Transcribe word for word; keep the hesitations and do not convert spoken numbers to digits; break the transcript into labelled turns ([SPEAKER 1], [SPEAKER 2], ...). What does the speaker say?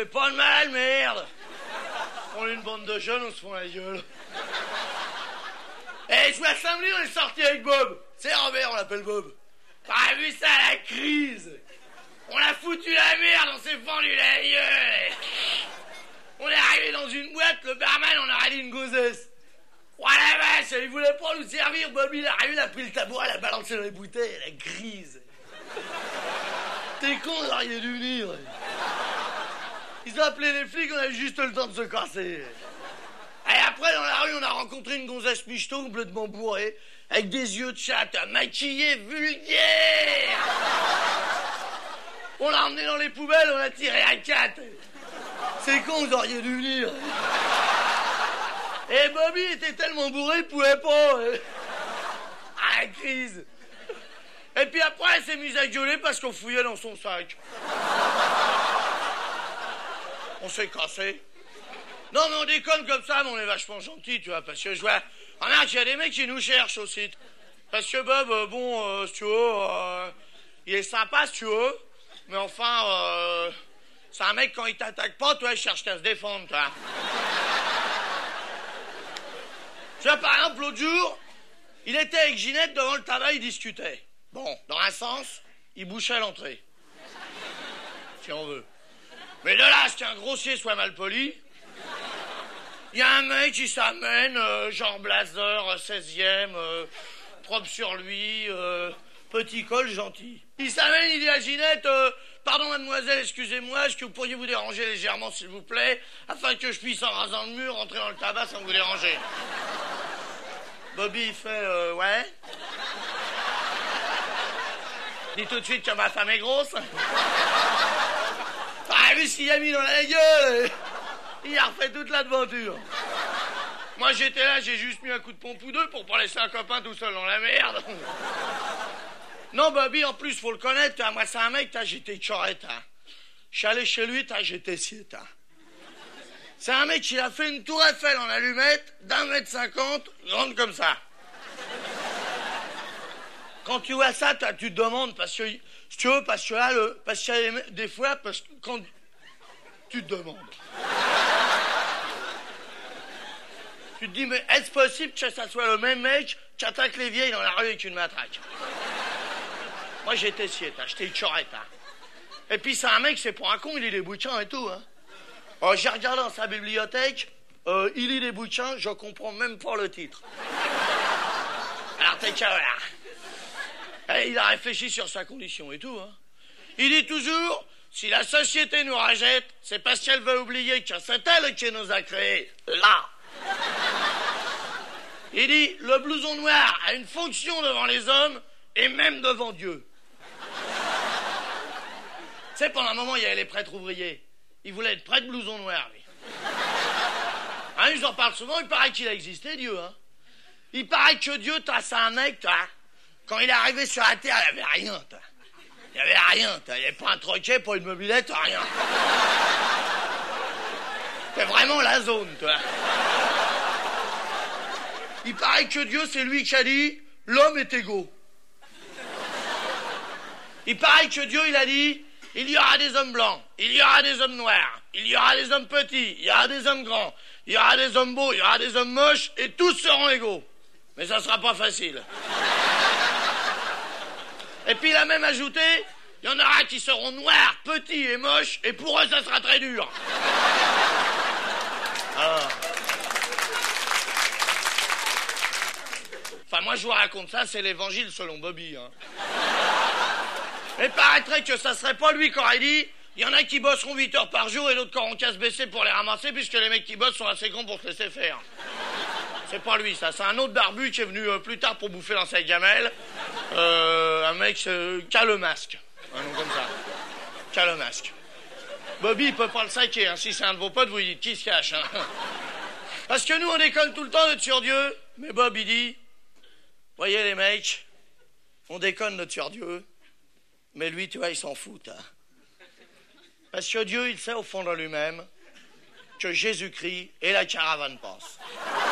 [SPEAKER 1] fait pas de mal, merde. On est une bande de jeunes, on se fond la gueule. Eh, je vois samedi, on est sorti avec Bob. C'est Robert, on l'appelle Bob. T'as vu ça, la crise? On a foutu la merde, on s'est fendu la gueule. On est arrivé dans une boîte, le barman, on a râlé une gonzesse. Oh la vache, il voulait pas nous servir, Bobby, il est arrivé, il a pris le tabouret, il a balancé dans les bouteilles, la grise. T'es con, vous auriez dû venir. Ils ont appelé les flics, on a eu juste le temps de se casser. Et après, dans la rue, on a rencontré une gonzesse michto complètement bourrée, avec des yeux de chatte, maquillée, vulgaire. On l'a emmené dans les poubelles, on l'a tiré à quatre. C'est con, vous auriez dû venir. Et Bobby était tellement bourré, il pouvait pas. Ah, la crise. Et puis après, elle s'est mise à gueuler parce qu'on fouillait dans son sac. On s'est cassé. Non, mais on déconne comme ça, mais on est vachement gentils, tu vois, parce que je vois... Remarque, il y a des mecs qui nous cherchent aussi. Parce que Bob, euh, bon, euh, si tu veux, euh, il est sympa, si tu veux, mais enfin, euh, c'est un mec, quand il t'attaque pas, toi, il cherche qu'à se défendre, toi. Tu vois, par exemple, l'autre jour, il était avec Ginette devant le tabac, il discutait. Bon, dans un sens, il bouchait l'entrée. Si on veut. Mais de là, à ce qu'un grossier soit mal poli, il y a un mec qui s'amène, euh, genre blazer, seizième, euh, propre sur lui, euh, petit col gentil. Il s'amène, il dit à Ginette, euh, pardon mademoiselle, excusez-moi, est-ce que vous pourriez vous déranger légèrement s'il vous plaît, afin que je puisse, en rasant le mur, rentrer dans le tabac sans vous déranger. Bobby, il fait, euh, ouais. Dis tout de suite que ma femme est grosse. Ah, vu ce qu'il a mis dans la gueule. Il a refait toute l'aventure. Moi, j'étais là, j'ai juste mis un coup de pompe ou deux pour pas laisser un copain tout seul dans la merde. Non, Bobby, en plus, faut le connaître. T'as, moi, c'est un mec, t'as, j'étais chorette. Je suis allé chez lui, t'as, j'étais scié. C'est un mec qui a fait une tour Eiffel en allumette d'un mètre cinquante, grande comme ça. Quand tu vois ça, tu te demandes, parce que, si tu veux, parce que là, le, parce qu'il y a des fois, parce que quand tu te demandes. Tu te dis, mais est-ce possible que ça soit le même mec qui attaque les vieilles dans la rue avec une matraque? Moi, j'étais scié, j'étais une chorette. Hein. Et puis, c'est un mec, c'est pour un con, il lit des bouquins et tout. Hein. Alors, j'ai regardé dans sa bibliothèque, euh, il lit des bouquins, je comprends même pas le titre. Alors, t'es qu'à voir. Et il a réfléchi sur sa condition et tout. Hein. Il dit toujours, si la société nous rejette, c'est parce qu'elle veut oublier que c'est elle qui nous a créés. Là. Il dit, le blouson noir a une fonction devant les hommes et même devant Dieu. Tu sais, pendant un moment, il y avait les prêtres ouvriers. Il voulait être prêtre blouson noir, lui. Hein, ils en parlent souvent, il paraît qu'il a existé, Dieu. Hein. Il paraît que Dieu, t'as, c'est un mec, t'as... Quand il est arrivé sur la terre, il n'y avait rien, toi. Il n'y avait rien, toi. Il n'y avait pas un troquet, pas une mobilette, rien. C'est vraiment la zone, toi. Il paraît que Dieu, c'est lui qui a dit, l'homme est égaux. Il paraît que Dieu, il a dit, il y aura des hommes blancs, il y aura des hommes noirs, il y aura des hommes petits, il y aura des hommes grands, il y aura des hommes beaux, il y aura des hommes moches, et tous seront égaux. Mais ça sera pas facile. Et puis il a même ajouté, il y en aura qui seront noirs, petits et moches, et pour eux ça sera très dur. Alors. Enfin moi je vous raconte ça, c'est l'évangile selon Bobby. Hein. Et paraîtrait que ça serait pas lui qui aurait dit, il y en a qui bosseront huit heures par jour et d'autres qui auront qu'à se baisser pour les ramasser, puisque les mecs qui bossent sont assez grands pour se laisser faire. C'est pas lui, ça. C'est un autre barbu qui est venu euh, plus tard pour bouffer dans sa gamelle. Euh, un mec euh, qui a le masque. Un nom comme ça. Qui a le masque. Bobby, il peut pas le saquer. Hein. Si c'est un de vos potes, vous lui dites qui se cache. Hein. Parce que nous, on déconne tout le temps d'être sur Dieu. Mais Bob, il dit, voyez les mecs, on déconne notre sur Dieu. Mais lui, tu vois, il s'en fout. Hein. Parce que Dieu, il sait au fond de lui-même que Jésus-Christ et la caravane passent.